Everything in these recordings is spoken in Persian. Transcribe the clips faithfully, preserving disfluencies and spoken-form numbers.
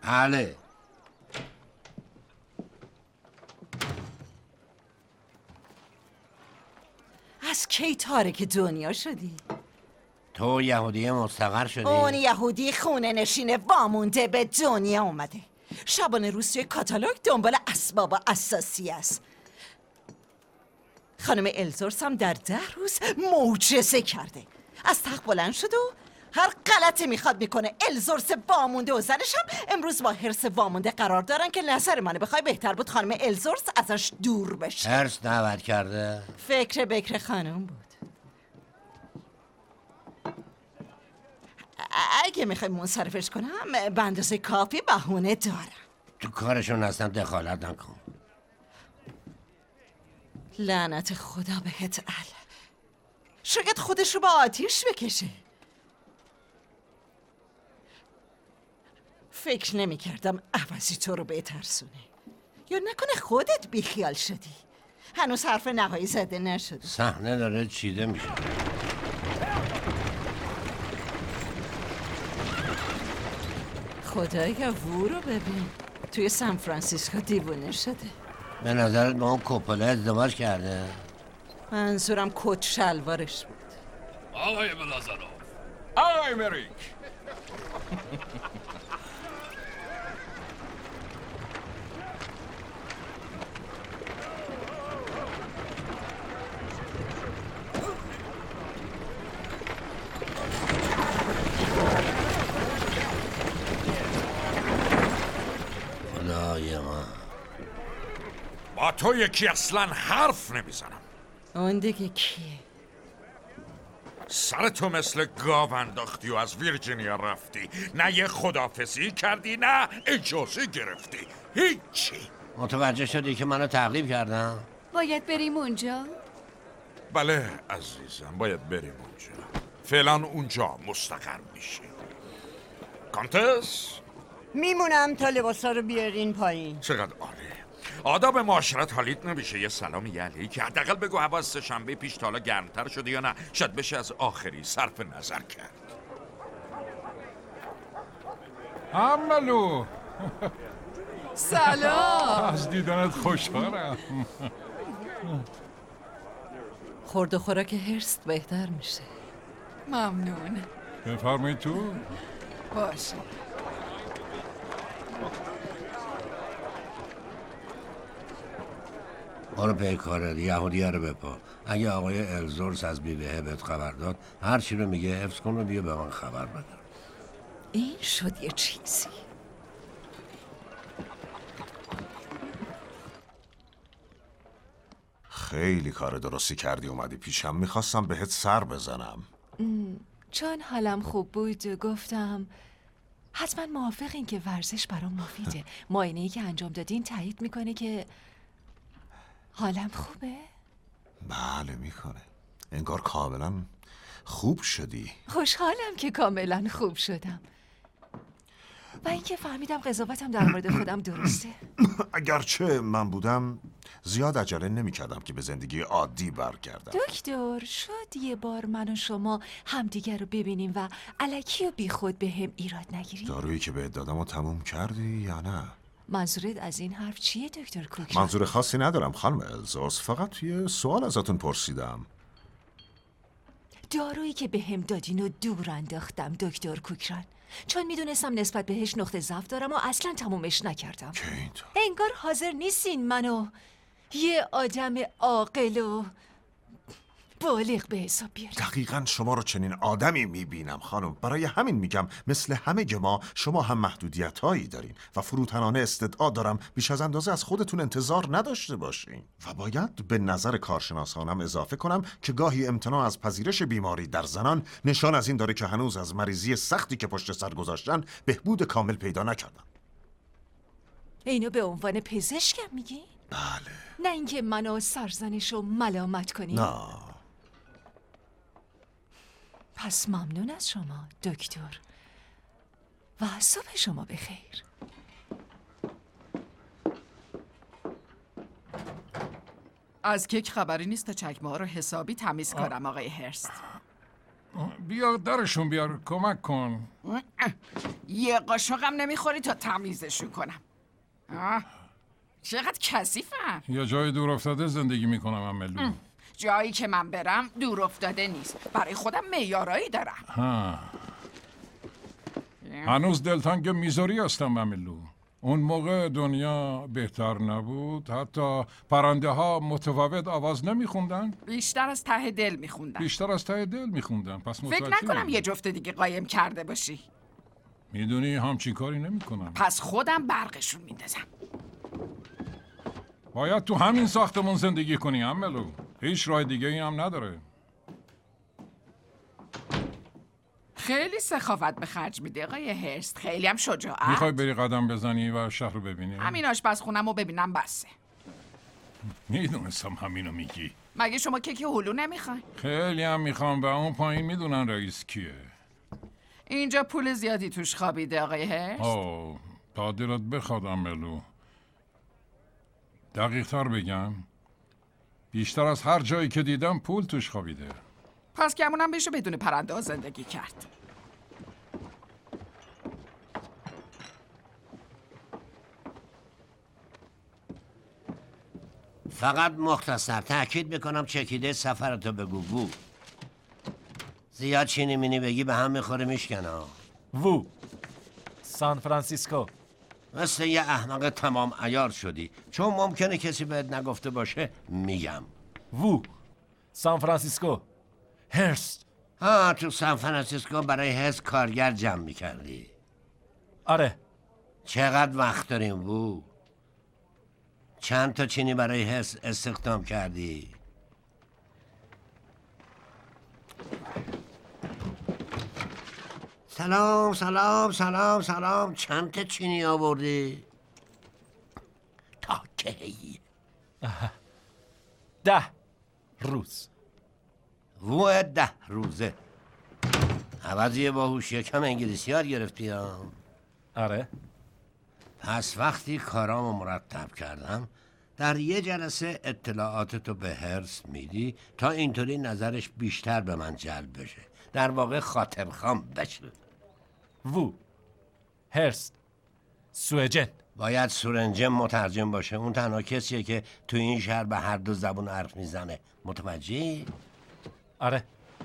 بله. از کی تارک دنیا شدی؟ تو یهودی مستقر شدی؟ اون یهودی خونه نشینه وامونده به دنیا اومده. شبانه روز توی کاتالوگ دنبال اسباب اساسی است. خانم الزورس هم در ده روز معجزه کرده. از تخت بلند شد و هر غلطی میخواد میکنه. الزورس وامونده و زنش هم امروز با هرس وامونده قرار دارن که نظر منو بخوای بهتر بود خانم الزورس ازش دور بشه. هرس دعوت کرده؟ فکر بکر خانم بود. اگه میخوای منصرفش کنم به اندازه کافی بهونه دارم. تو کارشون اصلا دخالت نکن. لعنت خدا بهت ال. شاید خودشو با آتیش بکشه. فکر نمی کردم عوضی تو رو بترسونه. یا نکنه خودت بیخیال شدی. هنوز حرف نهایی زده نشده. صحنه داره چیده میشه. خدایا وو رو ببین. توی سان فرانسیسکو دیوونه شده. به نظرت با اون کوپولا ازدواج کرده؟ منظورم کت شلوارش بود. آقای بلازارو، آقای مریک. خدای من، با تو یکی اصلا حرف نمیزنم. اون دیگه کیه؟ سر تو مثل گاو انداختی و از ویرجینیا رفتی. نه یه خدافزی کردی نه اجازه گرفتی. هیچی. متوجه شدی که منو تعقیب کردم؟ باید بریم اونجا؟ بله عزیزم، باید بریم اونجا. فعلا اونجا مستقر میشی. کانتس؟ میمونم تا لباسا رو بیارین پایین. چقدر عالی. آداب معاشرت حالیت نمیشه یه سلام یه علیک حداقل بگو هوا از سه شنبه پیش تا حالا گرمتر شده یا نه. شاید بشه از آخری صرف نظر کرد. عملو سلام. از دیدنت خوشحالم. خورد و خوراک هرست بهتر میشه. ممنون. بفرمایید تو. باشه. برو پی کارت، یهودیه رو بپا. اگه آقای الزورس از بیبهه بهت خبر داد هر چی رو میگه حفظ کن و بیا به من خبر بده. این شد یه چیزی. خیلی کار درستی کردی اومدی پیشم. میخواستم بهت سر بزنم. چون حالم خوب بود گفتم حتما موافقین که ورزش برام مفیده. معاینه‌ای که انجام دادین تایید میکنه که حالم خوبه؟ بله میکنه. انگار کاملا خوب شدی. خوشحالم که کاملا خوب شدم و اینکه فهمیدم قضاوتم در مورد خودم درسته. اگرچه من بودم زیاد عجله نمی کردم که به زندگی عادی برگردم. دکتر شد یه بار من و شما همدیگر رو ببینیم و الکی و بی خود به هم ایراد نگیریم. دارویی که بهت دادم رو تموم کردی یا نه؟ منظورت از این حرف چیه دکتر کوک؟ منظور خاصی ندارم خانم الزورس، فقط یه سوال ازتون پرسیدم. دارویی که به هم دادین و دور انداختم دکتر کوکران، چون میدونستم نسبت بهش نقطه ضعف دارم و اصلا تمومش نکردم. که اینطور؟ انگار حاضر نیستین منو یه آدم عاقل و بالغ به حساب بیارین. دقیقاً شما رو چنین آدمی میبینم خانم. برای همین میگم مثل همه ما شما هم محدودیت هایی دارین و فروتنانه استدعا دارم بیش از اندازه از خودتون انتظار نداشته باشین. و باید به نظر کارشناسانم اضافه کنم که گاهی امتناع از پذیرش بیماری در زنان نشان از این داره که هنوز از مریضی سختی که پشت سر گذاشتن بهبود کامل پیدا نکردن. اینو به عنوان پزشکم میگی؟ بله. نه اینکه منو سرزنش و ملامت کنی؟ نه. پس ممنون از شما دکتر و صبح شما بخیر. از کیک خبری نیست تا چکمه ها رو حسابی تمیز کنم آقای هرست. بیا درشون بیار کمک کن. یه قاشقم نمیخوری تا تمیزشون کنم. آه. چقدر کثیفن. یا جای دور افتاده زندگی میکنم عملو. جایی که من برم دور افتاده نیست. برای خودم معیارایی دارم. ها. هنوز دلتنگ میزوری هستم عملو. اون موقع دنیا بهتر نبود. حتی پرنده ها متفاوت آواز نمیخوندن. بیشتر از ته دل میخوندن. بیشتر از ته دل میخوندن. پس فکر نکنم یه جفت دیگه قایم کرده باشی. میدونی همچین کاری نمیکنم. پس خودم برقشون میندازم. باید تو همین ساختمون زندگی کنی عملو. هیچ راه دیگه ای هم نداره. خیلی سخاوت به خرج میده آقای هرست. خیلی هم شجاعت. میخوای بری قدم بزنی و شهر رو ببینی؟ همین آشپزخونم رو ببینم بسه. میدونستم همینو میگی. مگه شما کیک هلو نمیخواین؟ خیلی هم میخوام و اون پایین میدونن رئیس کیه. اینجا پول زیادی توش خوابیده آقای هرست. آه تا دلت بخواد عملو. دقیق تر بگم بیشتر از هر جایی که دیدم پول توش خوابیده. پس گمونم بشه بدون پرنده ها زندگی کرد. فقط مختصر تأکید میکنم چکیده سفرتو بگو. وو زیاد چینی مینی بگی به هم میخوره میشکنه. وو سان فرانسیسکو. مثل یه احمق تمام عیار شدی. چون ممکنه کسی بهت نگفته باشه میگم. وو سان فرانسیسکو. هرست. ها تو سان فرانسیسکو برای هرست کارگر جمع میکردی. آره. چقدر وقت داریم وو؟ چند تا چینی برای هرست استخدام کردی؟ سلام سلام سلام سلام. چند تا چینی آوردی؟ تا کی؟ ده روز. و ده روزه. عوضی باهوش یکم انگلیسی یاد گرفتی ها؟ آره. پس وقتی کارامو مرتب کردم در یه جلسه اطلاعاتتو به هرست میدی تا اینطوری نظرش بیشتر به من جلب بشه. در واقع خاطرخوام بشه. وو هرست سوئجن. باید سورنجن مترجم باشه. اون تنها کسیه که تو این شهر به هر دو زبون حرف میزنه. متوجهی؟ آره.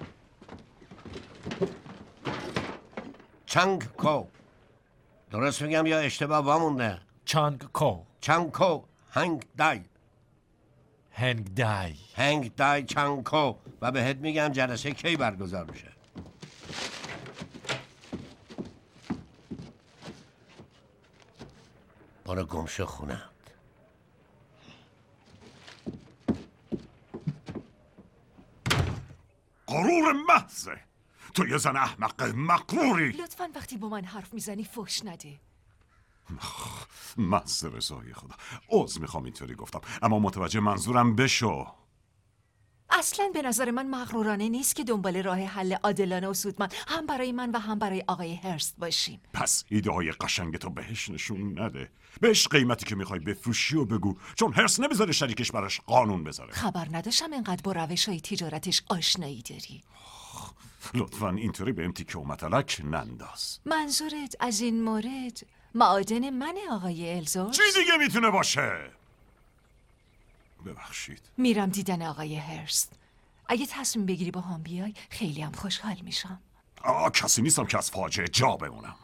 چانگ کو. درست میگم یا اشتباه وامونده؟ چانگ کو. چانگ کو. هنگ دای. هنگ دای. هنگ دای چانگ کو. و بهت میگم جلسه کی برگزار میشه. برو گمشو خونت. غرور محضه. تو یه زن احمق مغروری. لطفاً وقتی با من حرف میزنی فحش نده. محض رضای خدا. عذر میخوام اینطوری گفتم اما متوجه منظورم بشو. اصلاً به نظر من مغرورانه نیست که دنبال راه حل عادلانه و سودمند هم برای من و هم برای آقای هرست باشیم. پس ایده های قشنگ تو بهش نشون نده. بهش قیمتی که میخوای بفروشی و بگو. چون هرست نمیذاره شریکش براش قانون بذاره. خبر نداشتم اینقدر با روش های تجارتش آشنایی داری. لطفاً اینطوری به امتیکه و متلک ننداز. منظورت از این مورد معادن منه آقای الزور؟ چی دیگه میتونه باشه؟ ببخشید. میرم دیدن آقای هرست. اگه تصمیم بگیری با هم بیای خیلی هم خوشحال میشم. آه کسی نیستم که از فاجعه جا بمونم.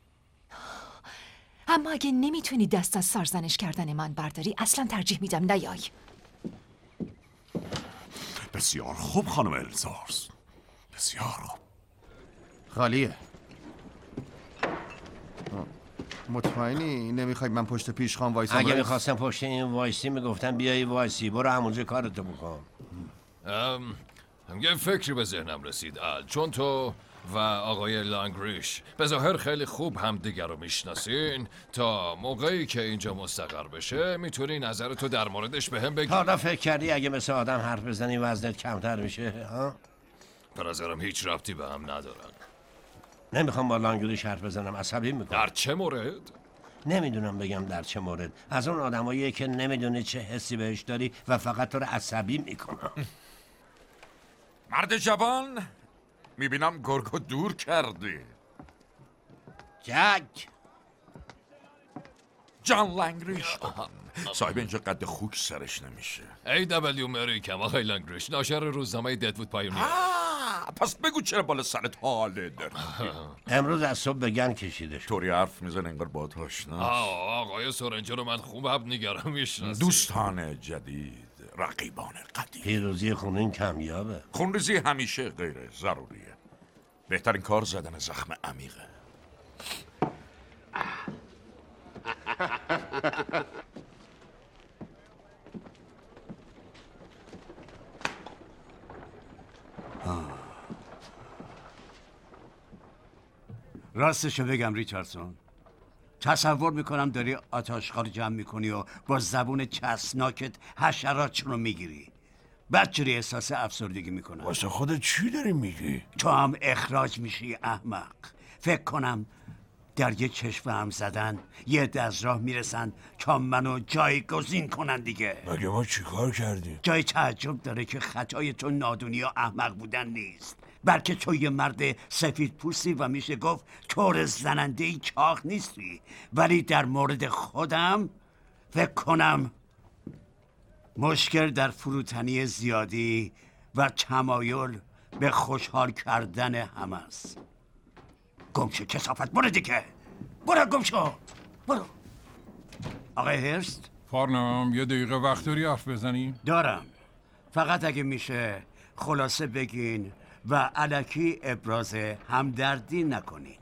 اما اگه نمیتونی دست از سرزنش کردن من برداری اصلا ترجیح میدم نیای. بسیار خوب خانم الزارز. بسیار خوب. خالیه. مطمئنی نمیخوای من پشت پیش خان وایسم؟ اگه میخواستم پشت این وایسی میگفتم بیایی وایسی. برو همونجا کارتو بکن. یه فکری به ذهنم رسید ال. چون تو و آقای لانگریش به ظاهر خیلی خوب همدیگر رو میشناسین، تا موقعی که اینجا مستقر بشه میتونی نظرتو در موردش به هم بگی. حالا فکر کردی اگه مثل آدم حرف بزنی وزنت کمتر میشه؟ ها؟ به نظرم هیچ ربطی به هم ندارن. نمیخوام با لانگریش حرف بزنم. عصبی میکنم. در چه مورد؟ نمیدونم بگم در چه مورد. از اون آدماییه که نمیدونی چه حسی بهش داری و فقط تو رو عصبی میکنه. مرد جوان، میبینم گرگو دور کردی. جک جان لنگریش. صاحب اینجا قد خوک سرش نمیشه. ای دبلیو مریکم آقای لنگریش، ناشر روزنامه ددوود پایونیر. آه، پس بگو چرا بالا سرت حاله داری؟ امروز از صبح بگن کشیده شد. طوری حرف میزن انگار با تو آشناست. آقای سورنجو رو من خوب حب نگرم میشناسی. دوستان جدید، رقیبان قدیم. پیروزی خونین کمیابه. خونریزی همیشه غیر ضروریه. بهترین کار زدن زخم عمیقه. راستشو بگم ریچاردسون، تصور میکنم داری آتاشخال جمع میکنی و با زبون چسبناکت حشراتشون رو میگیری. بدجوری احساس افسردگی میکنم. واسه خودت چی داری میگی؟ تو هم اخراج میشی احمق. فکر کنم در یه چشم هم زدن یه عده از راه میرسن تا منو جایگزین کنن دیگه. مگه ما چیکار کردیم؟ جای تعجب داره که خطای تو نادونی و احمق بودن نیست، بلکه تو یه مرد سفید پوستی و میشه گفت طور زنندهی چاق نیستی. ولی در مورد خودم فکر کنم مشکل در فروتنی زیادی و تمایل به خوشحال کردن هم است. گمشو کسافت، برو دیگه، برو گمشو، برو. آقای هرست؟ فارنام یه دقیقه وقت داری حرف بزنیم؟ دارم، فقط اگه میشه خلاصه بگین و الکی ابراز همدردی نکنین.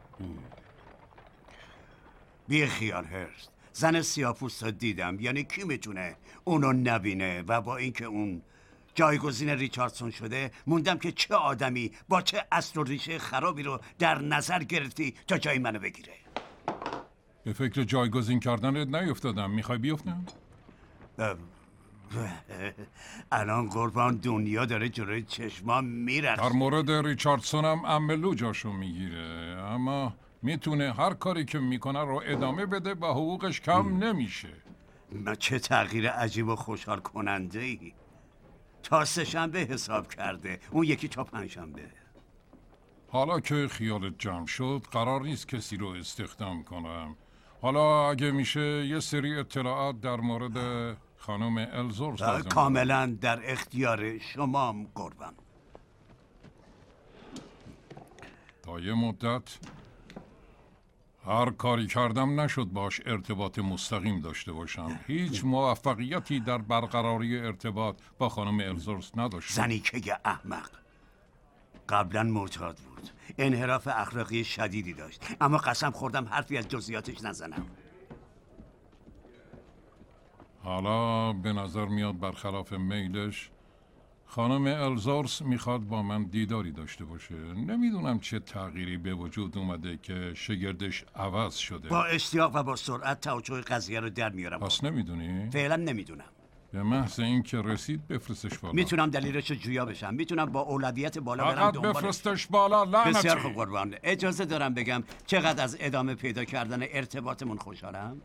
بی خیال هرست، زن سیاه‌پوست رو دیدم، یعنی کی میتونه اونو نبینه؟ و با اینکه اون جایگزین ریچاردسون شده موندم که چه آدمی با چه اصل و ریشه خرابی رو در نظر گرفتی تا جای منو بگیره. به فکر جایگزین کردنت نیفتادم، میخوای بیفتم؟ الان قربان دنیا داره جلوی چشمام میرخشه. در مورد ریچاردسون هم عملو جاشو میگیره، اما میتونه هر کاری که میکنه رو ادامه بده و حقوقش کم نمیشه. ما چه تغییر عجیب و خوشحال کننده ای. تا سه شنبه حساب کرده، اون یکی تا پنج شنبه. حالا که خیالت جمع شد قرار نیست کسی رو استخدام کنم. حالا اگه میشه یه سری اطلاعات در مورد خانم الزورس لازم دارم. کاملا در اختیار شمام قربان. تا یه مدت هر کاری کردم نشد باش ارتباط مستقیم داشته باشم. هیچ موفقیتی در برقراری ارتباط با خانم الزورس نداشتم. زنی که یه احمق، قبلا معتاد بود، انحراف اخلاقی شدیدی داشت، اما قسم خوردم حرفی از جزئیاتش نزنم. حالا به نظر میاد برخلاف میلش خانم الزورس میخواد با من دیداری داشته باشه. نمیدونم چه تغییری به وجود اومده که شگردش عوض شده. با اشتیاق و با سرعت توجه قضیه رو در میارم. پس نمیدونی؟ فعلا نمیدونم. به محض این که رسید بفرستش بالا. میتونم دلیلش رو جویا بشم، میتونم با اولویت بالا برم فقط دنبالش. بفرستش بالا لعنتی. بسیار خوب قربان، اجازه دارم بگم چقدر از ادامه پیدا کردن ارتباطمون خوشحالم.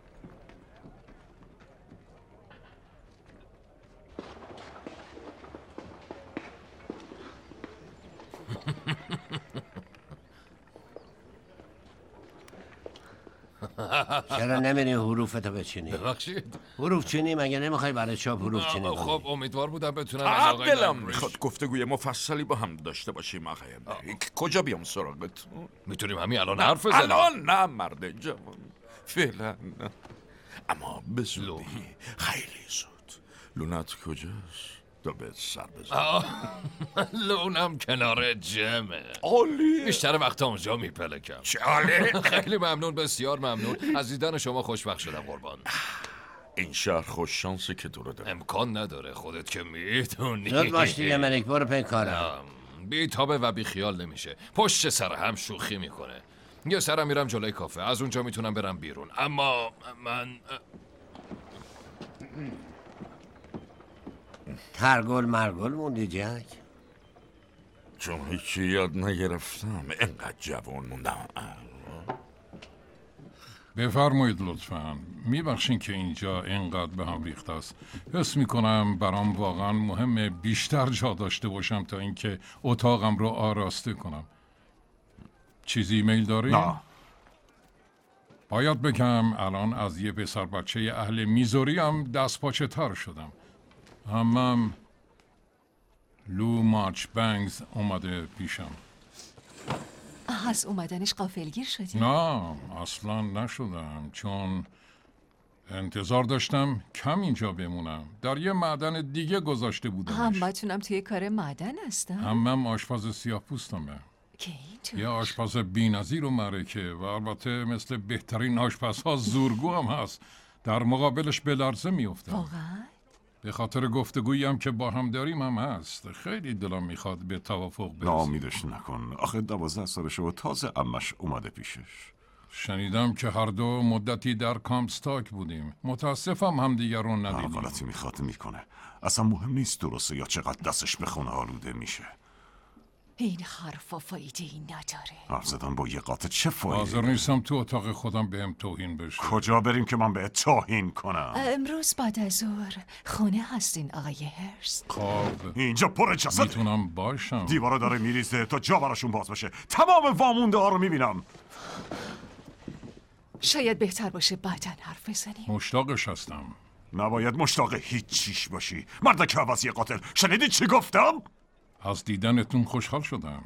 چرا نمیری حروفتو بچینی؟ ببخشید حروف چینی مگه نمیخوای برای چاپ حروف چینی کنی؟ خب امیدوار بودم بتونم آه آقای دلم لنگریش. میخواد گفتگوی مفصلی با هم داشته باشیم آقای مریک. کجا بیام سراغت؟ میتونیم همین الان حرف بزنیم. الان نه مرد جوان، فعلا نه. اما به زودی، خیلی زود. لونت کجاست؟ تا بهت سر بزن. لونم کنار جمعه. عالی. بیشتر وقت اونجا میپلکم. چه عالی. خیلی ممنون، بسیار ممنون. از دیدن شما خوشبخت شدم قربان. این شهر خوش شانسه که تو رو داره. امکان نداره، خودت که میدونی. زود باش دیگه ملک، برو پی کارم. بی تابه و بی خیال نمیشه. پشت سر هم شوخی میکنه. یه سرم میرم جلوی کافه، از اونجا میتونم برم بیرون، اما من ترگل مرگل موندی جک؟ چون هیچی یاد نگرفتم، انقدر جوان موندم. بفرمایید لطفاً. میبخشین که اینجا اینقدر به هم ریخته است. حس میکنم برام واقعا مهمه بیشتر جا داشته باشم تا اینکه اتاقم رو آراسته کنم. چیزی ایمیل داری؟ نه. باید بگم الان از یه پسر بچه اهل میزوری هم دست پاچه تر شدم. همم لو مارچ بنگز اومده پیشم. از اومدنش غافلگیر شدی؟ نه اصلا نشدم، چون انتظار داشتم کم اینجا بمونم. در یه معدن دیگه گذاشته بودمش. همتونم توی کار معدن هستم؟ همم آشپز سیاه پوستمه. که اینطور؟ یه آشپز بی‌نظیر و معرکه و البته مثل بهترین آشپزها زورگو هم هست. در مقابلش به لرزه میفتم. واقعا؟ به خاطر گفتگویی هم که با هم داریم هم هست. خیلی دلم میخواد به توافق برسیم. ناامیدش نکن. آخه دوازده سالشه و تازه عمش اومده پیشش. شنیدم که هر دو مدتی در کامستاک بودیم. متاسفم همدیگر رو هر ندیدیم. غلطی میخواد میکنه. اصلا مهم نیست درسته یا چقدر دستش به خونه آلوده میشه. این حرفا فایده ای نداره. حرف زدن با یه قاطع چه فایده؟ حاضر نیستم تو اتاق خودم بهم توهین بشه. کجا بریم که من به توهین کنم؟ امروز بعد از ظهر خونه هستین آقای هرست؟ خب اینجا پر جسد. میتونم باشم. دیوارا داره میریزه تا جا براشون باز بشه. تمام وامونده ها رو میبینم. شاید بهتر باشه بعداً حرف بزنیم. مشتاقش هستم. نباید مشتاق هیچ چیش باشی. مردک عوضی قاتل. شنیدی چی گفتم؟ از دیدنتون خوشحال شدم.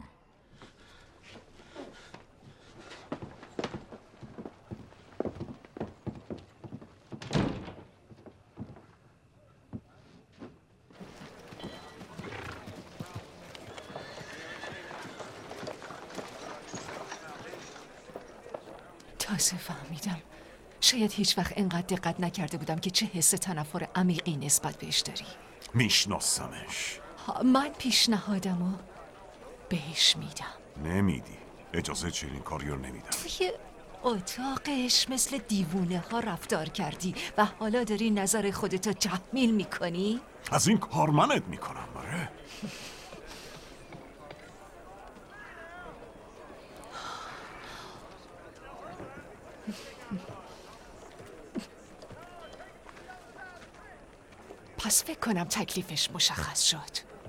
تازه فهمیدم. شاید هیچ وقت اینقدر دقت نکرده بودم که چه حس تنفر عمیقی نسبت بهش داری. میشناسمش. من پیشنهادمو بهش میدم. نمیدی. اجازه چنین کاری رو نمیدم. توی اتاقش مثل دیوونه ها رفتار کردی و حالا داری نظر خودتو تحمیل میکنی؟ از این کار منت میکنم. باره پس فکر کنم تکلیفش مشخص شد.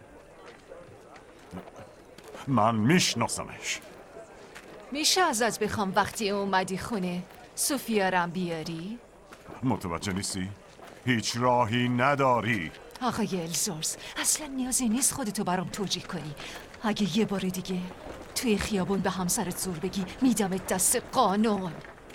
من میشناسمش. میشه ازت بخوام وقتی اومدی خونه سوفیا رم بیاری؟ متوجه نیستی؟ هیچ راهی نداری. آقای الزورس اصلا نیازی نیست خودتو برام توجیه کنی. اگه یه بار دیگه توی خیابون به همسرت زور بگی میدمت دست قانون.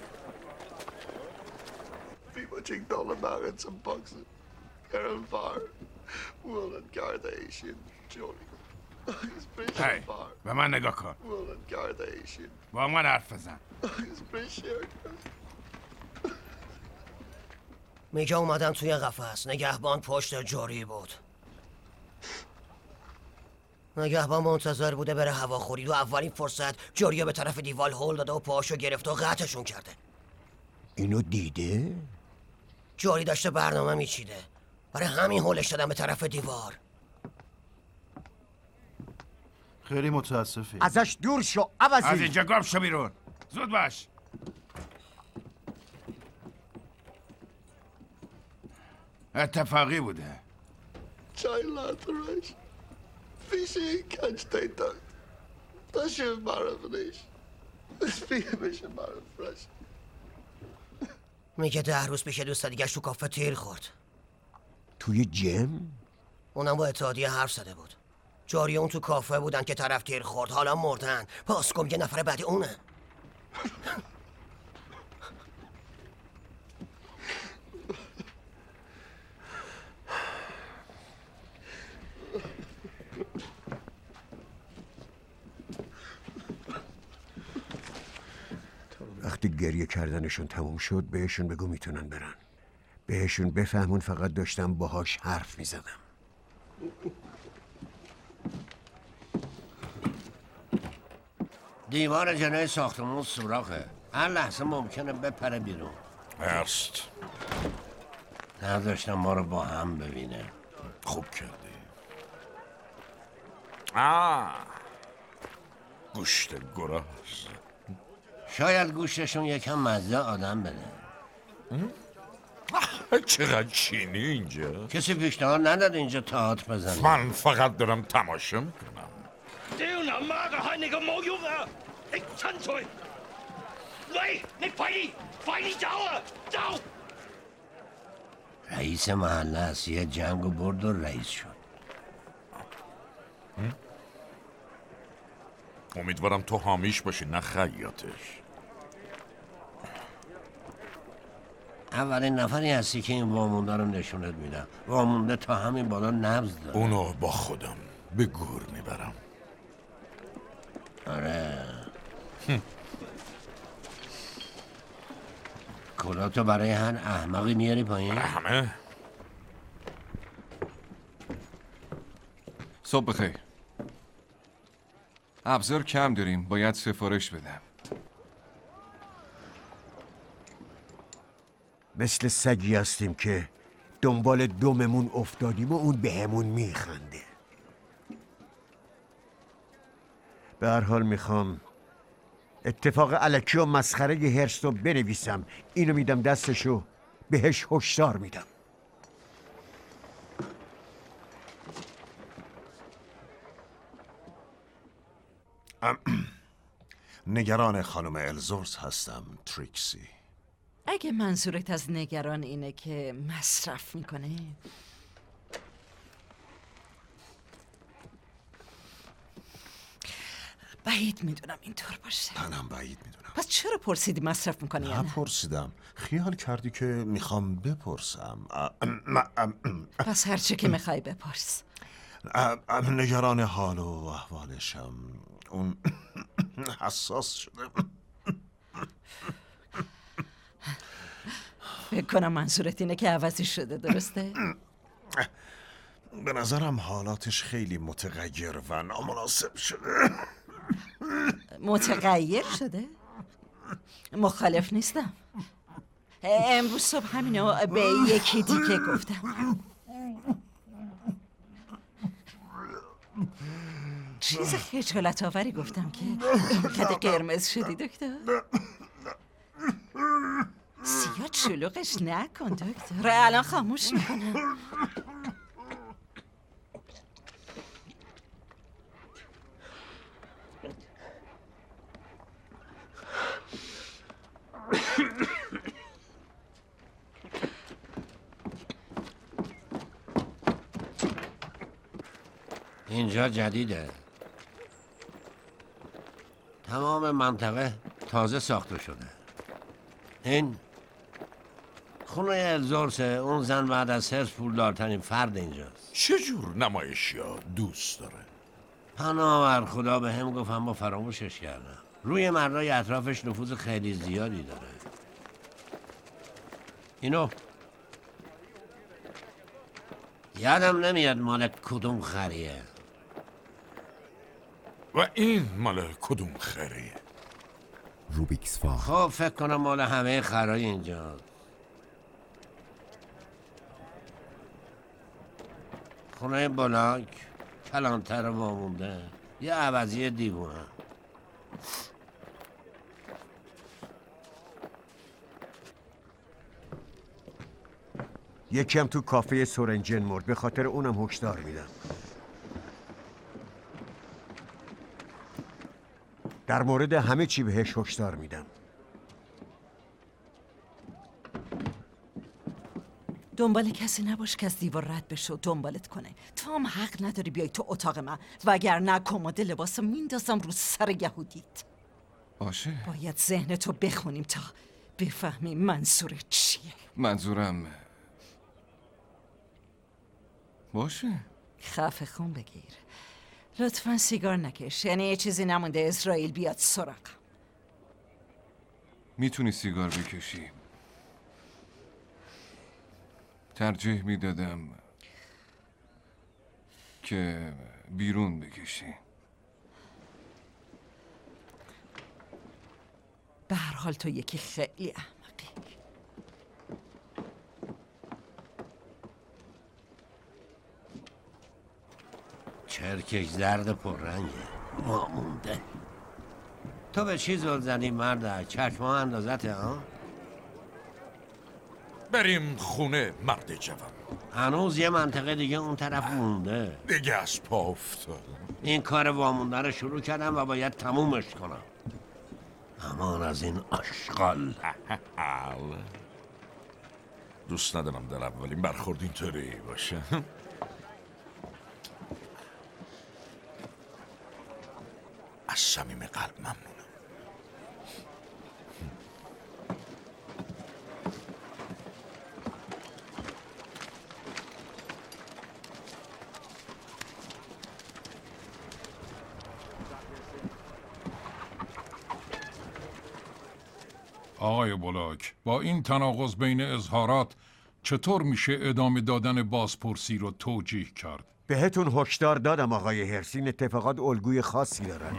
هی به من نگاه کن. با من حرف بزن. میگه اومدن توی قفس. نگهبان پشت جوری بود. نگهبان منتظر بوده بره هواخوری و اولین فرصت جوریو به طرف دیوال هول داده و پاهاشو گرفته و قطعشون کرده. اینو دیده؟ جوری داشته برنامه میچیده. برای همین هولش دادن به طرف دیوار. خیلی متاسفی. ازش دور شو عوضی. از اینجا گم شو بیرون. زود باش. اتفاقی بوده. چای لاترش فیشی کنج تیتاک تاشه معرفنش اسپیه بشه معرفنش. میگه ده روز پیش دوست دیگهش تو کافه تیر خورد. توی جم؟ اونم با اتحادیه حرف زده بود. جاری اون تو کافه بودن که طرف تیر خورد. حالا مردن. پاسکو یه نفر بعدی اونه. وقتی گریه کردنشون تموم شد بهشون بگو میتونن برن. بهشون بفهمون فقط داشتم باهاش حرف میزدم. دیوار جلوی ساختمون سوراخه. هر لحظه ممکنه بپره بیرون. هرست نداشتم ما رو با هم ببینه. خوب کردی. آه گوشت گراز شاید گوشتشون یکم مزه آدم بده. چقدر چینی اینجا؟ کسی پیشنهاد نداد اینجا تئاتر بزنه. من فقط دارم تماشا میکنم. رئیس محله است، یه جنگ و برد و رئیس شد. امیدوارم تو حامیش باشی نه خیاطش. اولین نفری هستی که این وامونده رو نشونت میدم. وامونده تا همین بالا نبض داره. اونو با خودم به گور میبرم. آره. کلاتو برای هر احمقی میاری پایین؟ همه؟ صبح بخیر. ابزار کم داریم، باید سفارش بدم. مثل سگی هستیم که دنبال دممون افتادیم و اون بهمون میخنده. به هر حال میخوام اتفاق الکی و مسخره ی هرست رو بنویسم. اینو میدم دستشو، بهش هشدار میدم. نگران خانم الزورس هستم، تریکسی. اگه منظورت از نگران اینه که مصرف میکنه، بعید میدونم اینطور باشه. منم بعید میدونم. پس چرا پرسیدی مصرف میکنی یا نه؟ پرسیدم، خیال کردی که میخوام بپرسم. پس هرچی که میخوای بپرس. نگران حال و احوالشم. اون حساس شده. فکر کنم منظورت اینه که عوضی شده، درسته؟ به نظرم حالاتش خیلی متغیر و نامناسب شده. متغیر شده؟ مخالف نیستم. امروز صبح همینو به یکی دیگه گفتم. چیز خجالت آوری گفتم که اینقدر قرمز شدی دکتر. سیاه چلوغش نکن دکتر، الان خاموش میکنم. اینجا جدیده. تمام منطقه تازه ساخته شده. این خونه الزورسه. اون زن بعد از هرس پولدارترین فرد اینجاست. چجور نمایشیا دوست داره؟ پناور خدا به هم گفت اما فراموشش کردم. روی مردای اطرافش نفوذ خیلی زیادی داره. اینو یادم نمیاد مال کدوم خریه. و این مال کدوم خریه؟ روبیکس فا. خب فکر کنم مال همه خرای اینجا. خونه بلاک کلانتر وامونده، یه عوضی دیوونه. یکم تو کافه سورنجن مرد، به خاطر اونم هشدار میدم. در مورد همه چی بهش هشدار میدم. دنبال کسی نباش که از دیوار رد بشه و دنبالت کنه. تو هم حق نداری بیای تو اتاق من، وگرنه کمد لباسو میندازم رو سر یهودیت. باشه. باید ذهنتو بخونیم تا بفهمی منظورت چیه. منظورم باشه. خفه خون بگیر. لطفا سیگار نکش، یعنی یه چیزی نمونده اسرائیل بیاد سراغم. میتونی سیگار بکشی. ترجیح میدادم که بیرون بکشی. به هر حال تو یکی خیلی احمقی. چرکش زرد پررنگه. مامونده تو به چی زل زنی مرد؟ چشما اندازته ها؟ بریم خونه مرد جوان. هنوز یه منطقه دیگه اون طرف مونده. دیگه از پا افتاد. این کار وامونده رو شروع کردم و باید تمومش کنم. امان از این آشغال. دوست ندارم در اولین برخورد اینطوری باشه. از صمیم قلب ممنونم. آقای بلاک، با این تناقض بین اظهارات چطور میشه ادامه دادن بازپرسی رو توجیه کرد؟ بهتون هشدار دادم آقای هرس، این اتفاقات الگوی خاصی دارن.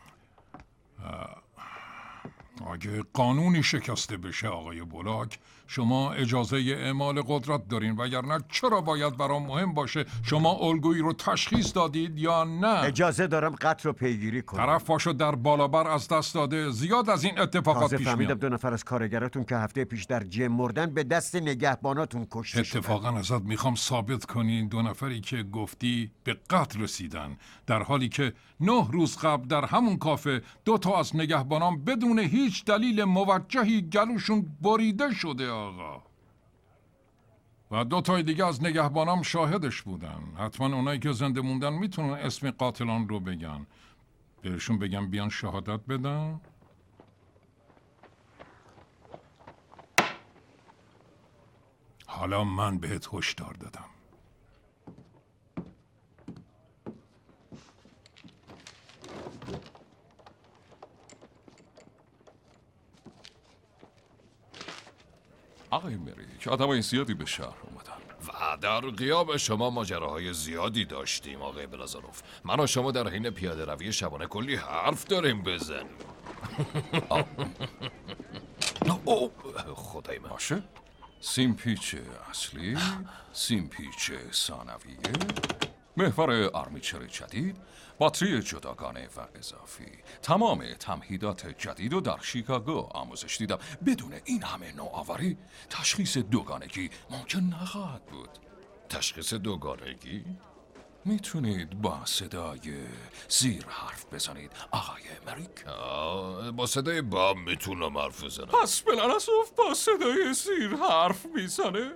اگه قانونی شکسته بشه آقای بلاک، شما اجازه اعمال قدرت دارین، وگرنه چرا باید برام مهم باشه شما الگویی رو تشخیص دادید یا نه؟ اجازه دارم قتل رو پیگیری کنم. طرف پاشو در بالابر از دست داده. زیاد از این اتفاقات تازه پیش فهمیدم میاد. دو نفر از کارگراتون که هفته پیش در جم مردن به دست نگهباناتون کشته شدن. اتفاقا ازت میخوام ثابت کنی دو نفری که گفتی به قتل رسیدن، در حالی که نه روز قبل در همون کافه دو تا از نگهبانان بدون هیچ دلیل موجهی گلوشون بریده شده آقا. و دو تای دیگه از نگهبانام شاهدش بودن. حتما اونایی که زنده موندن میتونن اسم قاتلان رو بگن. بهشون بگم بیان شهادت بدن؟ حالا من بهت هشدار دادم. آقای مریک، آدمای زیادی به شهر اومدن و در غیاب شما ماجراهای زیادی داشتیم آقای بلازاروف. من و شما در حین پیاده روی شبانه کلی حرف داریم بزنیم. او خدای من باشه. سیمپیچ اصلی، سیمپیچ ثانویه، محور آرمیچر جدید، باتری جداگانه و اضافی. تمام تمهیدات جدید رو در شیکاگو آموزش دیدم. بدون این همه نوآوری تشخیص دوگانگی ممکن نخواهد بود. تشخیص دوگانگی؟ میتونید با صدای زیر حرف بزنید آقای مریک؟ با صدای بام میتونم حرف بزنم. پس بلارسوف با صدای زیر حرف میزنه؟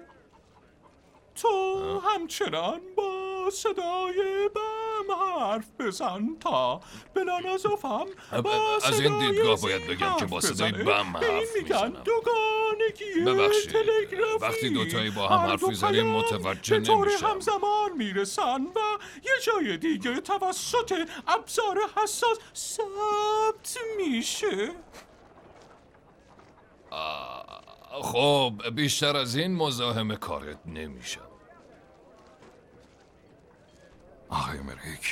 تو همچنان با صدای بم حرف بزن تا بلارسوف هم با از این دیدگاه باید بگم که با صدای بم حرف میزنم. دوگانگی ببخشید تلگرافی. وقتی دوتایی با هم حرف میزنیم متوجه به طور نمیشم. همزمان میرسن و یه جای دیگه توسط ابزار حساس ثبت میشه. خب بیشتر از این مزاحم کارت نمیشم. آقای مریک،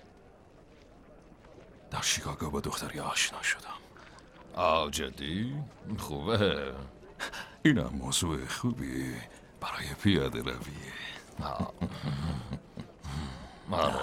در شیکاگو با دختری آشنا شدم. آه جدی؟ خوبه. اینم موضوع خوبی برای پیاده رویه. آره.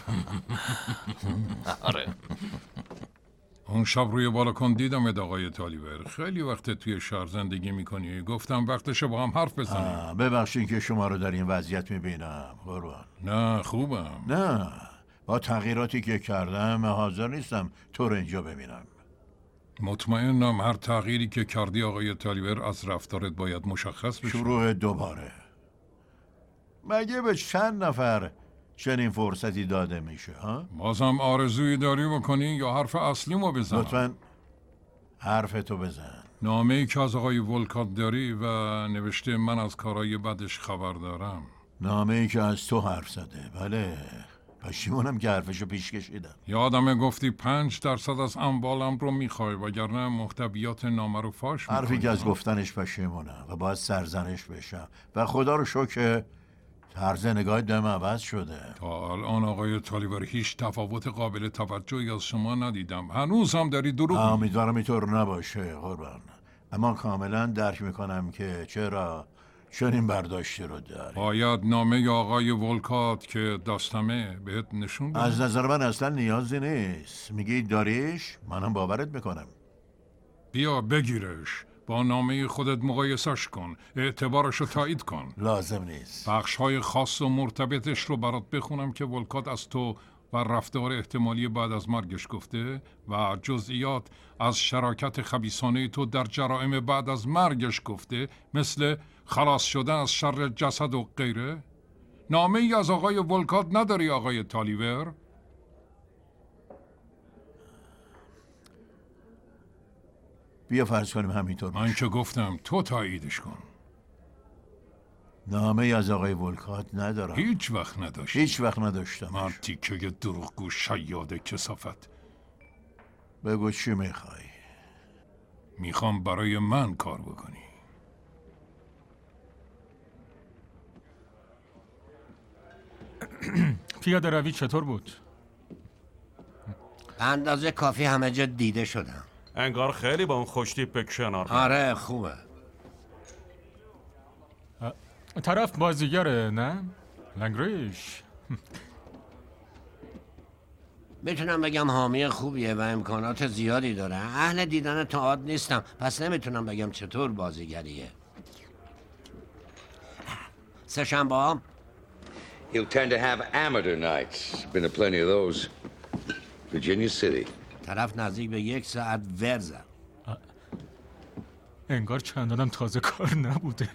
آره. اون شب روی بالکن دیدم آقای تالیور. خیلی وقت توی شهر زندگی میکنی. گفتم وقتشه با هم حرف بزنیم. ببخشید که شما رو در این وضعیت میبینم قربان. نه خوبم. نه با تغییراتی که کردم حاضر نیستم تو رو اینجا ببینم. مطمئنم هر تغییری که کردی آقای تالیور از رفتارت باید مشخص بشه. شروع دوباره. مگه به چند نفر چنین فرصتی داده میشه ها؟ بازم آرزویی داری بکنی یا حرف اصلیمو بزن؟ لطفاً حرف تو بزن. نامه ای که از آقای ولکات داری و نوشته من از کارهای بدش خبر دارم. نامه ای که از تو حرف زده. بله پشیمونم که حرفشو پیش کشیدم. یادمه گفتی پنج درصد از اموالم رو میخوای وگرنه محتویات نامه رو فاش میکنی. حرفی که از گفتنش پشیمونم و باید سرزنش بشم و خدا رو شکر طرز نگاه دم عوض شده. تا الان آقای تالیور هیچ تفاوت قابل توجهی از شما ندیدم. هنوز هم داری دروغ میگی. امیدوارم اینطور نباشه قربان، اما کاملا درک میکنم که چرا چنین برداشتی رو داری. باید نامه آقای ولکات که دستمه بهت نشون بدم. از نظر من اصلا نیازی نیست. میگی داریش؟ منم باورت میکنم. بیا بگیرش، با نامه خودت مقایسش کن، اعتبارش رو تایید کن. لازم نیست. بخش‌های خاص و مرتبطش رو برات بخونم که ولکات از تو و رفتار احتمالی بعد از مرگش گفته و جزئیات از شراکت خبیثانه تو در جرائم بعد از مرگش گفته، مثل خلاص شدن از شر جسد و غیره. نامه ای از آقای ولکات نداری آقای تالیور؟ بیا فرض کنیم همینطور من که گفتم تو تاییدش کن. نامه ای از آقای ولکات ندارم. هیچ وقت نداشتی؟ هیچ وقت نداشتم. من تیکه دروغگو شیاد کثافت. بگو چی میخوای؟ میخوام برای من کار بکنی. پیاده روی چطور بود؟ اندازه کافی همه جا دیده شدم. انگار خیلی با اون خوشتیپ کنار. آره خوبه. طرف بازیگره نه؟ لنگریش. میتونم بگم حامی خوبیه و امکانات زیادی داره. اهل دیدن تئاتر نیستم، پس نمیتونم بگم چطور بازیگریه. سه شنبه هم He'll tend to have amateur nights. Been to plenty of those. Virginia City. طرف نزدیک به یک ساعت ورزه. انگار چندانم تازه کار نبوده.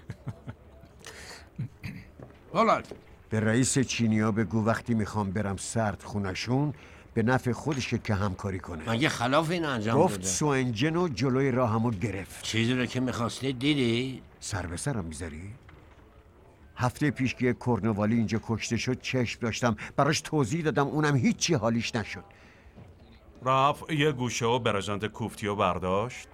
ولک به رئیس چینیا بگو وقتی میخوام برم سرد خونشون به نفع خودشه که همکاری کنه. مگه خلاف این انجام گفت داده؟ سو انجن و جلوی راهمو گرفت. چیزی رو که میخواستی دیدی؟ سر به سرم میذاری؟ هفته پیش که کرنوالی اینجا کشته شد چشم داشتم براش توضیح دادم، اونم هیچی حالیش نشد. رفت یه گوشه و برزنت کوفتی و برداشت.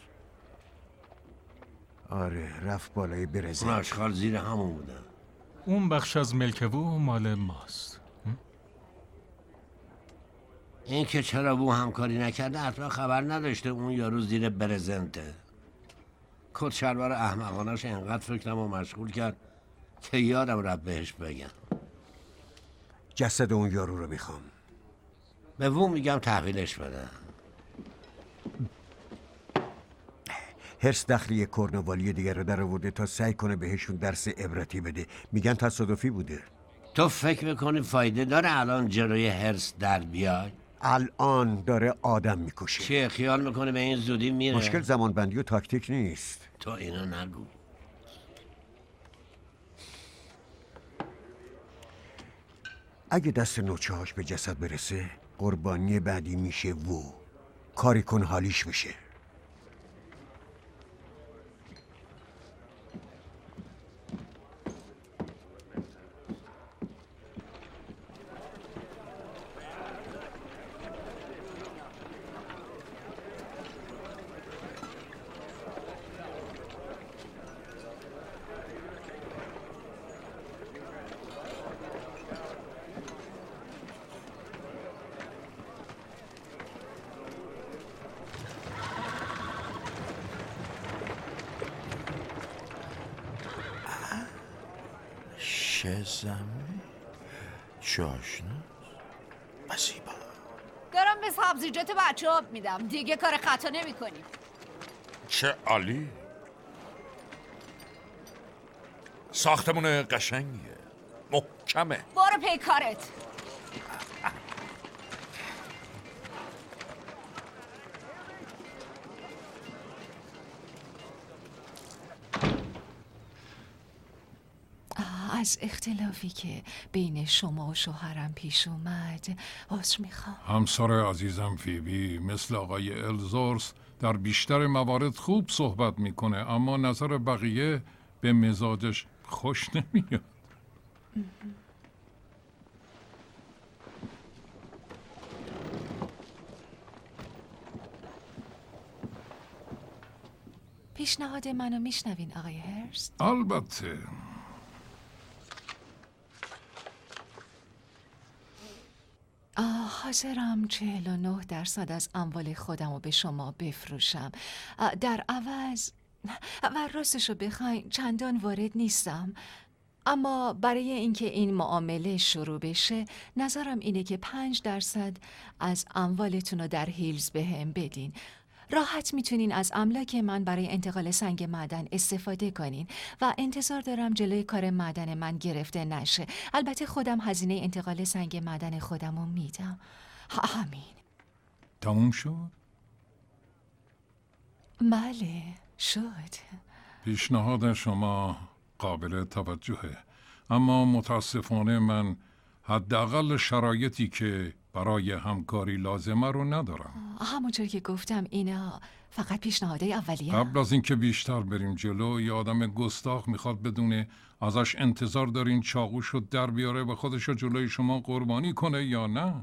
آره رفت بالای برزنت. اون اشغال زیر همون بودن. اون بخش از ملکوو مال ماست. این که چرا بو همکاری نکرده حتما خبر نداشته اون یارو زیر برزنته. کت شلوار احمقانش انقدر فکرم و مشغول کرد که یادم رفت بهش بگم. جسد اون یارو رو میخوام. به وو میگم تحویلش بده. هرس دخلی کرنوالی دیگر رو در آورده تا سعی کنه بهشون درس عبرتی بده. میگن تصادفی بوده. تو فکر میکنی فایده داره الان جلوی هرس در بیای؟ الان داره آدم میکشه. چیه خیال میکنه به این زودی میره؟ مشکل زمانبندی و تاکتیک نیست. تو اینو نگو. اگه دست نوچه‌هاش به جسد برسه قربانی بعدی میشه وو. کاری کن حالیش بشه. شزم جاشنه بسیبا دارم به سبزیجات بچه آب میدم. دیگه کار خطا نمی کنیم. چه عالی. ساختمون قشنگیه، محکمه. برو پی کارت. از اختلافی که بین شما و شوهرم پیش اومد عذر میخوام. همسر عزیزم فیبی مثل آقای الزورس در بیشتر موارد خوب صحبت میکنه، اما نظر بقیه به مزاجش خوش نمیاد. پیشنهاد منو میشنوین آقای هرست؟ البته. حاضرم چهل و نه درصد از اموال خودم رو به شما بفروشم. در عوض و راستشو بخواین چندان وارد نیستم، اما برای اینکه این معامله شروع بشه نظرم اینه که پنج درصد از اموالتون رو در هیلز به هم بدین. راحت میتونین از املاک من برای انتقال سنگ معدن استفاده کنین و انتظار دارم جلوی کار معدن من گرفته نشه. البته خودم هزینه انتقال سنگ معدن خودم رو میدم. همین. تموم شد؟ بله شد. پیشنهاد شما قابل توجهه، اما متاسفانه من حداقل شرایطی که برای همکاری لازمه رو ندارم. همونطور که گفتم اینا فقط پیشنهاده اولیه. قبل از اینکه بیشتر بریم جلو، یه آدم گستاخ میخواد بدونه ازش انتظار دارین چاقوشو در بیاره و خودشو جلوی شما قربانی کنه یا نه.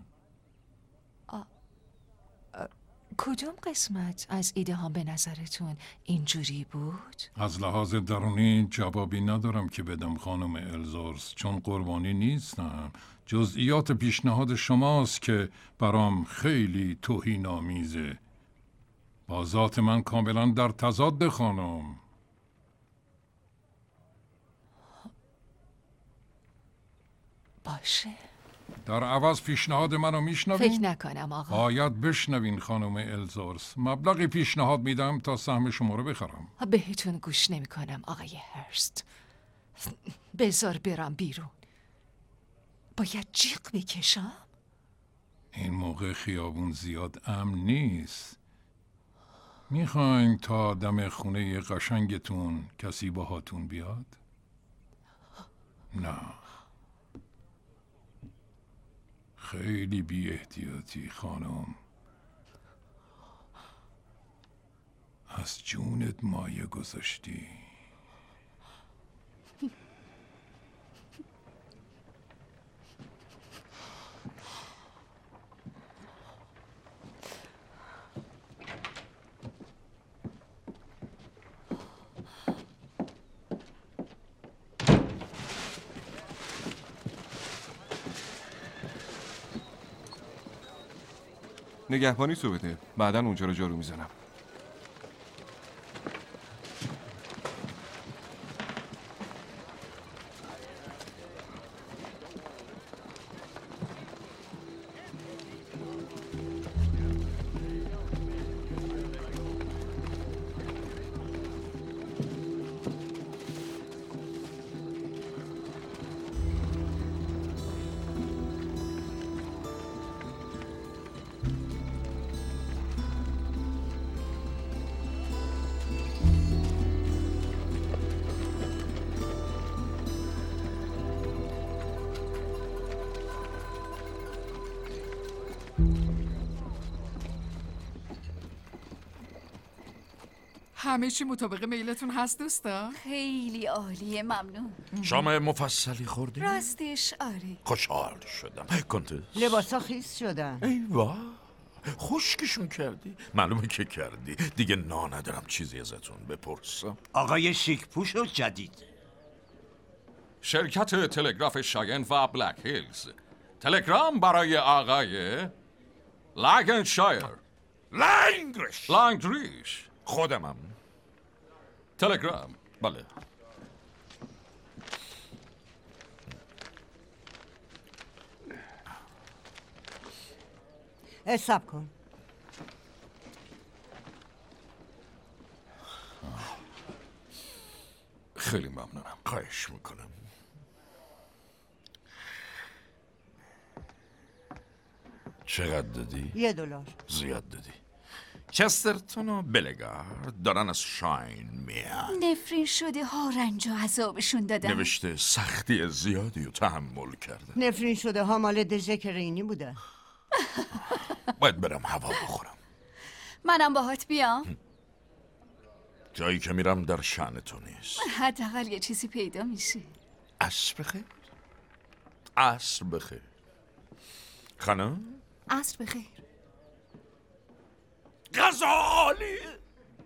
کدوم قسمت از ایده ها به نظرتون اینجوری بود؟ از لحاظ درونی جوابی ندارم که بدم خانم الزورس، چون قربانی نیستم. جزئیات پیشنهاد شماست که برام خیلی توهین‌آمیزه. با ذات من کاملا در تضاد خانم. باشه. در عوض پیشنهاد منو میشنوین؟ فکر نکنم آقا. باید بشنوین خانم الزورس. مبلغی پیشنهاد میدم تا سهم شما رو بخرم. بهتون گوش نمی کنم آقای هرست. بذار برم بیرون. باید جیغ بکشم؟ این موقع خیابون زیاد امن نیست. میخواین تا دم خونه قشنگتون کسی باهاتون بیاد؟ نه. خیلی بی احتیاطی خانم. از جونت مایه گذاشتی. نگهبانی تو بده، بعدا اونجا رو جارو میزنم. همه چی مطابق میلتون هست دوستا؟ خیلی عالیه، ممنون. شام مفصلی خوردی؟ راستش آره. خوشحال شدم. کنتس لباسا خیس شدن. ای وای، خشکشون کردی؟ معلومه که کردی. دیگه نا ندارم چیزی ازتون بپرسم. آقای شیکپوش و جدید شرکت تلگراف شاین و بلک هیلز. تلگرام برای آقای لنگشایر. لنگریش لنگریش خودمم. تلگرام. بله. حساب کن. خیلی ممنونم. خواهش میکنم. چقدر دادی؟ یه دلار. زیاد دادی. چسترتون و بلگارد دارن از شاین میان. نفرین شده ها رنج و عذابشون دادن. نوشته سختی زیادی رو تحمل کرده. نفرین شده ها مال دژکرینی بوده. باید برم هوا بخورم. منم باهات بیام. جایی که میرم در شأن تو نیست. حداقل یه چیزی پیدا میشه. عصر بخیر. عصر بخیر. خانم؟ عصر بخیر. غذا عالیه.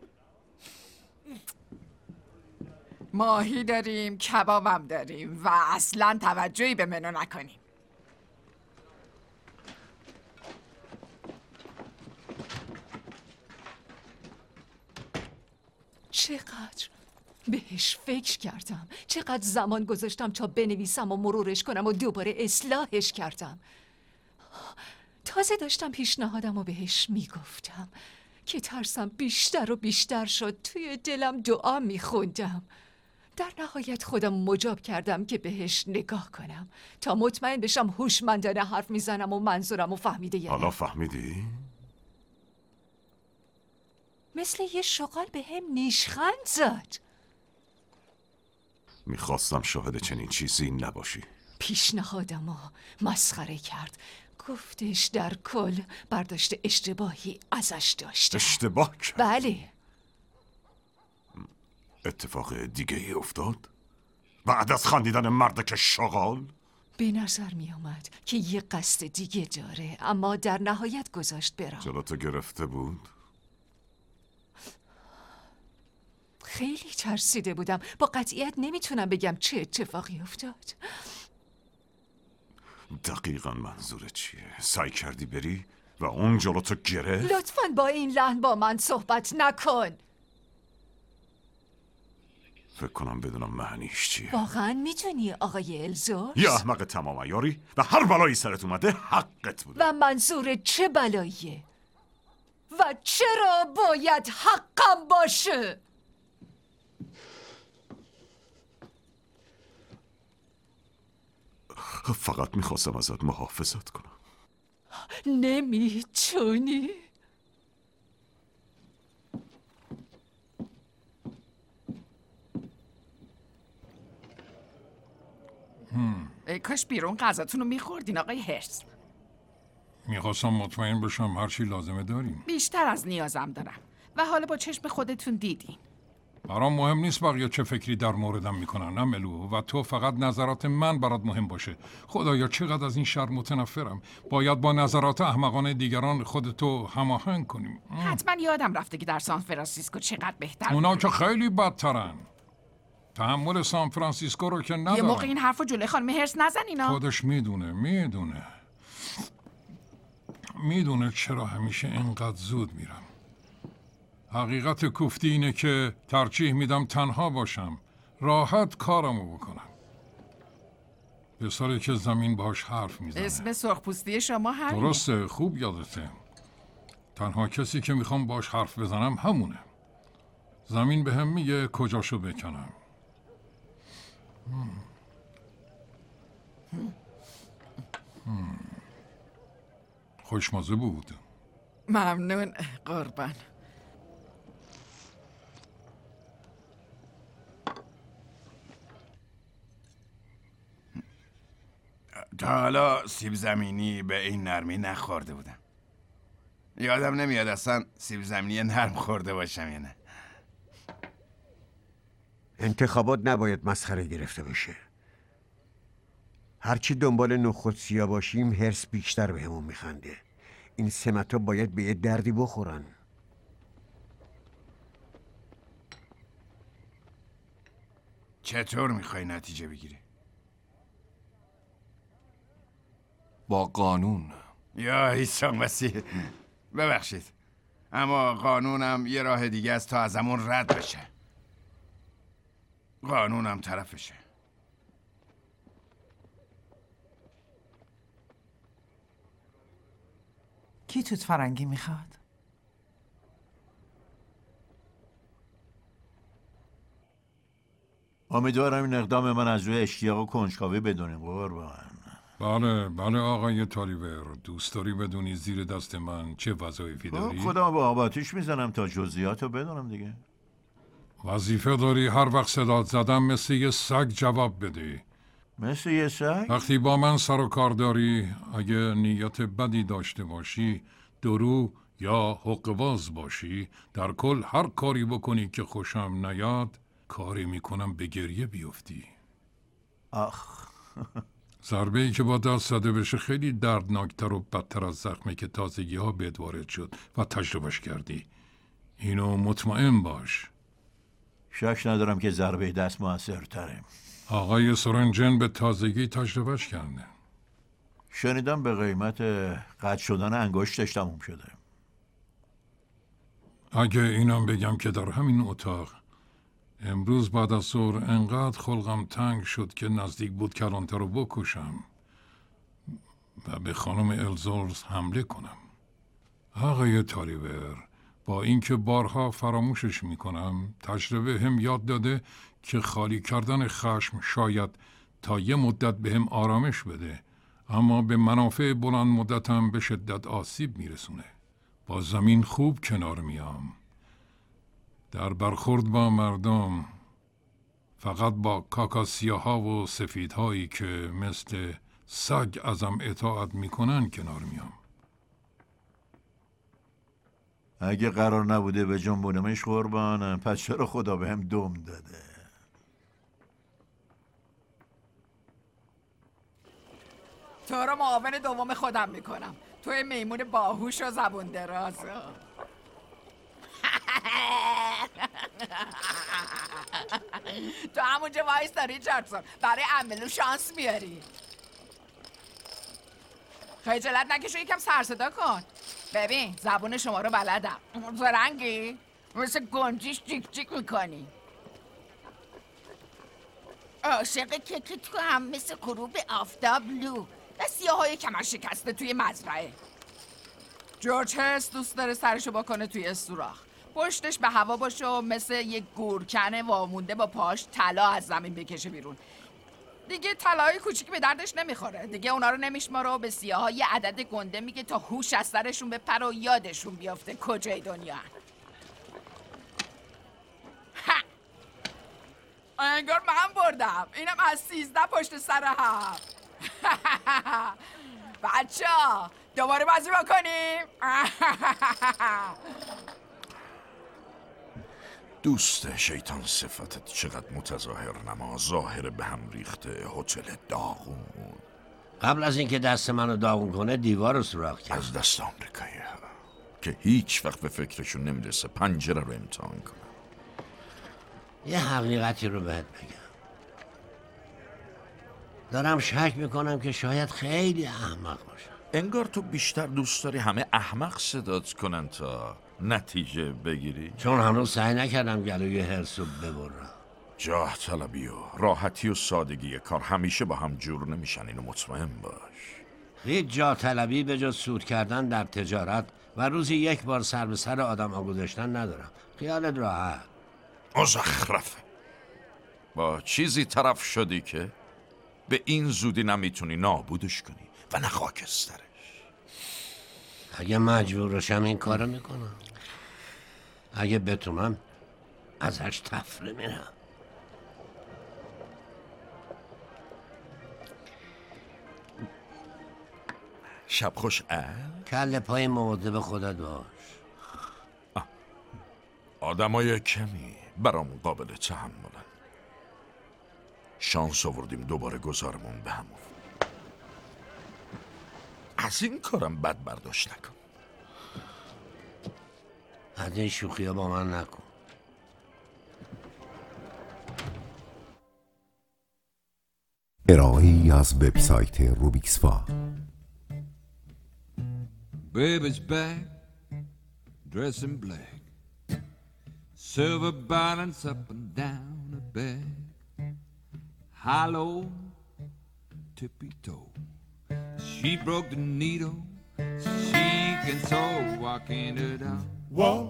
ماهی داریم، کبابم داریم و اصلا توجهی به منو نکنیم. چقدر بهش فکر کردم، چقدر زمان گذاشتم تا بنویسم و مرورش کنم و دوباره اصلاحش کردم. تازه داشتم پیشنهادم و بهش میگفتم که ترسم بیشتر و بیشتر شد. توی دلم دعا میخوندم. در نهایت خودم مجاب کردم که بهش نگاه کنم تا مطمئن بشم هوشمندانه حرف میزنم و منظورم و فهمیده یا حالا فهمیدی؟ مثل یه شغال به هم نیشخند زد. میخواستم شاهد چنین چیزی نباشی. پیشنهادمو مسخره کرد. گفتش در کل برداشت اشتباهی ازش داشته. اشتباه کرد؟ بله. اتفاق دیگه ای افتاد؟ بعد از خندیدن مرد که شغال؟ به نظر می آمد که یه قصد دیگه داره، اما در نهایت گذاشت برم. جلوتو گرفته بود؟ خیلی ترسیده بودم. با قطعیت نمیتونم بگم چه اتفاقی افتاد. دقیقا منظورت چیه؟ سعی کردی بری و اون جلوتو گرفت؟ لطفاً با این لحن با من صحبت نکن. فکر کنم بدونم معنیش چیه. واقعا میتونی آقای الزورس؟ یه احمق تمام عیاری و هر بلایی سرت اومده حقت بوده. و منظور چه بلاییه؟ و چرا باید حقم باشه؟ فقط میخواستم ازت محافظت کنم. نمیتونی؟ ای کاش بیرون غذاتون رو میخوردین آقای هرس. میخواستم مطمئن بشم هر چی لازمه داریم. بیشتر از نیازم دارم و حالا با چشم خودتون دیدین. برام مهم نیست بقیه چه فکری در موردم میکنن، نه ملو، و تو فقط نظرات من برات مهم باشه. خدایا چقدر از این شر متنفرم. باید با نظرات احمقانه دیگران خودتو هماهنگ کنیم. حتما یادم رفته که در سان فرانسیسکو چقدر بهتر. اونا که خیلی بدترن. تحمل سان فرانسیسکو رو که ندارم. یه موقع این حرفو جلوی خانم هرس نزنینا. خودش میدونه میدونه میدونه چرا همیشه اینقدر زود میرم. حقیقت کوفتی اینه که ترجیح میدم تنها باشم، راحت کارمو بکنم. پسری که زمین باهاش حرف میزنه. اسم سرخپوستی شما همینه. درسته، خوب یادته. تنها کسی که میخوام باهاش حرف بزنم همونه. زمین به هم میگه کجاشو بکنم. هم. هم. خوشمزه بود. ممنون قربان. تا حالا سیب زمینی به این نرمی نخورده بودم. یادم نمیاد اصلا سیب زمینی نرم خورده باشم یا نه. انتخابات نباید مسخره گرفته بشه. هرچی دنبال نخود سیاه باشیم هرس بیشتر به همون میخنده. این سمت ها باید به یه دردی بخورن. چطور میخوای نتیجه بگیری؟ با قانون. یا عیسی مسیح، ببخشید، اما قانونم یه راه دیگه است تا ازمون رد بشه. قانونم طرفشه. کی توت فرنگی میخواد؟ امیدوارم این اقدام من از روی اشتیاق و کنجکاوی بدونیم قربان. بله بله آقای تالیور، دوست داری بدونی زیر دست من چه وظایفی داری؟ خودم با آباتیش میزنم تا جزئیات رو بدونم دیگه. وظیفه داری هر وقت صدات زدم مثل یه سگ جواب بدی. مثل یه سگ؟ وقتی با من سر و کار داری، اگه نیت بدی داشته باشی، درو یا حقه‌باز باشی، در کل هر کاری بکنی که خوشم نیاد، کاری میکنم به گریه بیفتی. آخ. ضربه ای که با دست زده بشه خیلی دردناکتر و بدتر از زخمی که تازگی ها بهت وارد شد و تجربهش کردی. اینو مطمئن باش. شک ندارم که ضربه دست موثرتره. آقای سورنجن به تازگی تجربهش کرده. شنیدم به قیمت قطع شدن انگشتش تموم شده. اگه اینم بگم که در همین اتاق امروز بعد از ظهر انقدر خلقم تنگ شد که نزدیک بود کلانتر رو بکشم و به خانم الزورز حمله کنم. آقای تالیور، با اینکه بارها فراموشش میکنم، تجربه هم یاد داده که خالی کردن خشم شاید تا یه مدت به هم آرامش بده، اما به منافع بلند مدتم به شدت آسیب میرسونه. با زمین خوب کنار میام. در برخورد با مردم فقط با کاکاسیاها و سفیدهایی که مثل سگ ازم اطاعت میکنن کنار میام. اگه قرار نبوده به جنبونمش قربانم، پس چرا خدا به هم دم داده؟ تو رو معاون دوم خودم میکنم. توی میمون باهوش و زبون دراز. تو همونجا وایس داری ریچاردسون، برای عملو شانس میاری. خجالت نکش و یکم سرصدا کن. ببین زبون شما رو بلدم. زرنگی؟ مثل گنجیش جیک جیک میکنی. عاشق کیک تو هم مثل غروب آفتاب لو و سیاهای کمر شکسته توی مزرعه. جورج هرس دوست داره سرشو بکنه توی سوراخ، پشتش به هوا باشه و مثل یک گورکن وامونده با پاش طلا از زمین بکشه بیرون. دیگه طلاهای کوچیک به دردش نمیخوره. دیگه اونا رو نمیشماره و به سیاها یه عدد گنده میگه تا هوش از سرشون بپره و یادشون بیافته کجای دنیا هن. انگار من بردم. اینم از سیزده پشت سر هم. بچه ها دوباره بازی بکنیم. دوست شیطان صفتت چقدر متظاهر نما، ظاهر به هم ریخته هتل داغون. قبل از اینکه دست منو داغون کنه دیوار رو سوراخ کرد. از دست آمریکایی ها که هیچ وقت به فکرشون نمیرسه پنجره رو امتحان کنه. یه حقیقتی رو بهت بگم، دارم شک میکنم که شاید خیلی احمق باشم. انگار تو بیشتر دوست داری همه احمق صدات کنن تا نتیجه بگیری؟ چون هنوز سعی نکردم گلوی هرسو ببرم. جاه طلبی و راحتی و سادگی کار همیشه با هم جور نمیشن، اینو مطمئن باش. هیچ جاه طلبی به جز سود کردن در تجارت و روزی یک بار سر به سر آدم ها گذاشتن ندارم. خیالت راحت. مزخرفه. با چیزی طرف شدی که به این زودی نمیتونی نابودش کنی و نه خاکسترش. اگه مجبور باشم این کارو میکنم، اگه بتونم ازش تفره میرم. شب خوش ال. کله پای مواظب خودت باش. آدمای کمی برام قابل تحملن. شانس آوردیم دوباره گذارمون به هم افت. از این کارم بد برداشت نکن. از این شوخی ها با من نکن. ارائه‌ای از وبسایت روبیکس فا. Baby's back, dressed in black, silver balance up and down her back, hollow, tippy toe. She broke the needle, she can sew, walking it down. Walk,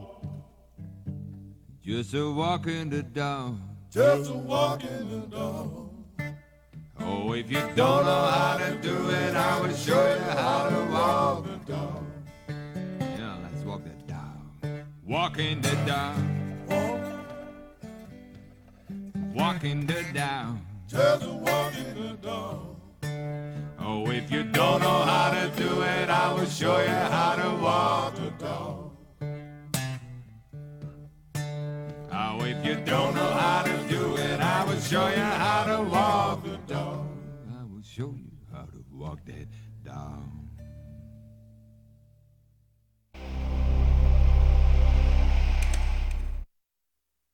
just a walking it down, just a walking it down. Oh, if you don't know how to do it, I will show you how to walk it down. Yeah, let's walk it down. Walking it down. Walking it down. Just walking it down. Oh, if you don't know how to do it, I will show you how to walk it down. Oh, if you don't know how to do it, I will show you how to walk